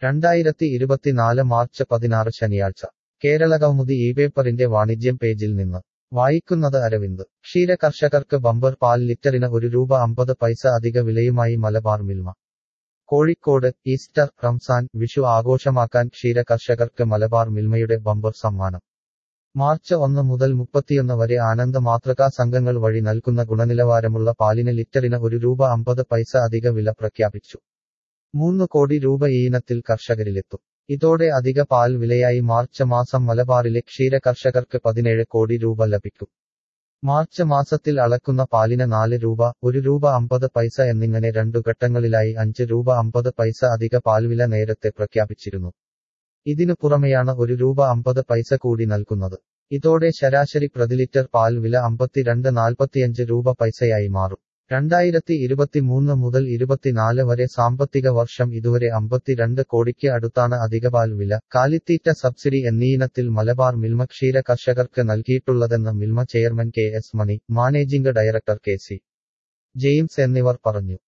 2024 March 16 ശനിയാഴ്ച കേരളകൗമുദി ഇപേപ്പറിന്റെ വാണിജ്യം പേജിൽ നിന്ന് വായിക്കുന്നത് അരവിന്ദ്. ക്ഷീര കർഷകർക്ക് ബമ്പർ പാൽ ലിറ്ററിന് ₹1.50 അധിക വിലയുമായി മലബാർ മിൽമ. കോഴിക്കോട് ഈസ്റ്റർ, റംസാൻ, വിഷു ആഘോഷമാക്കാൻ ക്ഷീര കർഷകർക്ക് മലബാർ മിൽമയുടെ ബമ്പർ സമ്മാനം. മാർച്ച് 1 മുതൽ 31 വരെ ആനന്ദ മാതൃകാ സംഘങ്ങൾ വഴി നൽകുന്ന ഗുണനിലവാരമുള്ള പാലിന് ലിറ്ററിന് ₹1.50 അധിക വില പ്രഖ്യാപിച്ചു. 3 കോടി രൂപ ഈ ഇനത്തിൽ കർഷകരിലെത്തും. ഇതോടെ അധിക പാൽ വിലയായി മാർച്ച് മാസം മലബാറിലെ ക്ഷീര കർഷകർക്ക് 17 കോടി രൂപ ലഭിക്കും. മാർച്ച് മാസത്തിൽ അളക്കുന്ന പാലിന് ₹4, ₹1.50 എന്നിങ്ങനെ 2 ഘട്ടങ്ങളിലായി ₹5.50 അധിക പാൽവില നേരത്തെ പ്രഖ്യാപിച്ചിരുന്നു. ഇതിനു പുറമെയാണ് ₹1.50 കൂടി നൽകുന്നത്. ഇതോടെ ശരാശരി പ്രതിലിറ്റർ പാൽ വില ₹52.45 മാറും. 2023 മുതൽ 24 വരെ സാമ്പത്തിക വർഷം ഇതുവരെ 52 കോടിക്ക് അടുത്താണ് അധികപാൽ വില, കാലിത്തീറ്റ സബ്സിഡി എന്നീയിനത്തിൽ മലബാർ മിൽമ ക്ഷീര കർഷകർക്ക് നൽകിയിട്ടുള്ളതെന്ന് Milma chairman KS Mani, managing director KC James എന്നിവർ പറഞ്ഞു.